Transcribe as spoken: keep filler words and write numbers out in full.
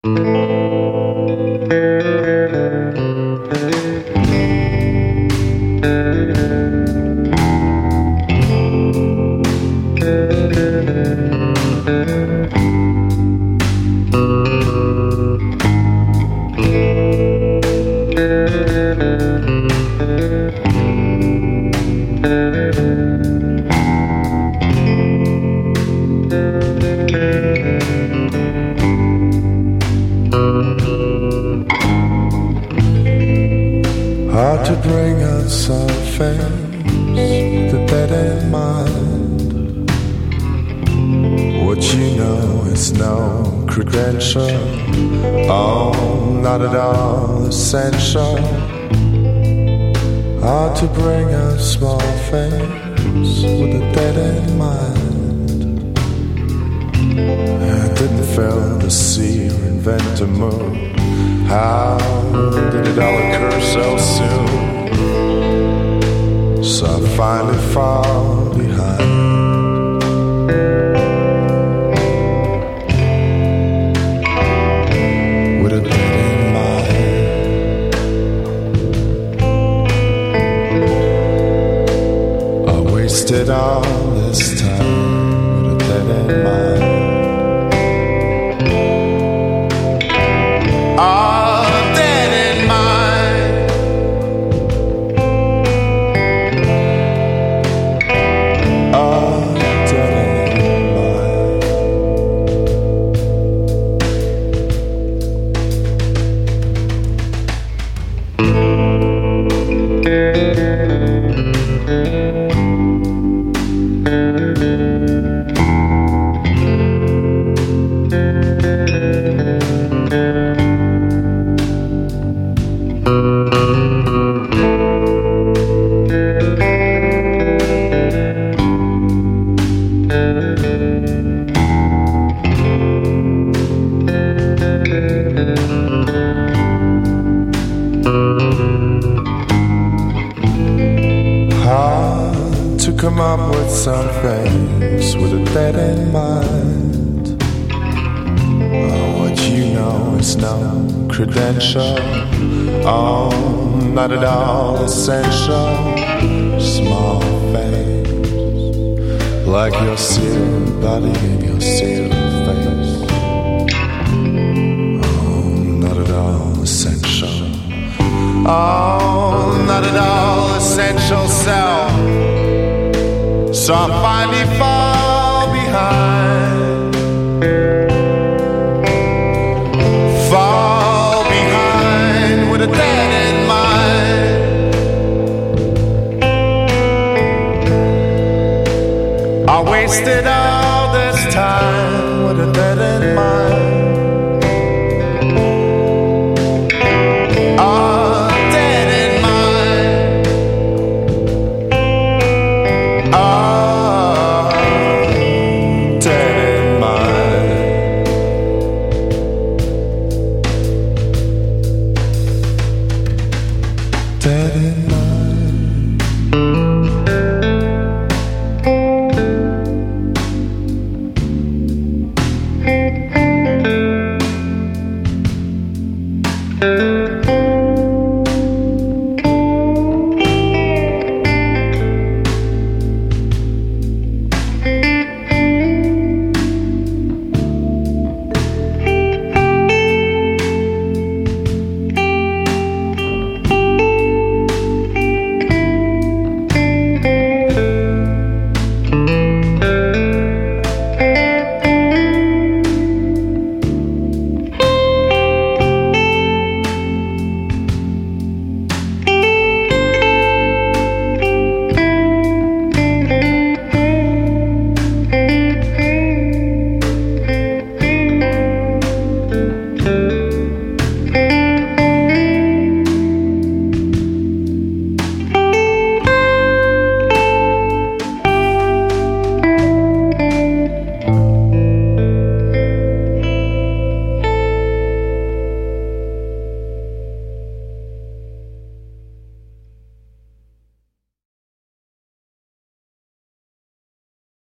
Hard to bring out some face with a dead in mind. What you know is no credential, oh, not at all essential. Hard to bring out small face with a dead in mind. I didn't fill the sea or invent a moon. How did it all occur so soon? So I finally fall behind. With a dead in mind. I wasted all this time with a dead in mind. Hard to come up with some face with a dead in mind. Oh, what you know is no credential, oh, not at all essential. Small face, like your sealed body and your sealed face. Oh, not at all essential. Oh, not at all essential self. So I finally fall behind. Fall behind with a dead in mind. I wasted all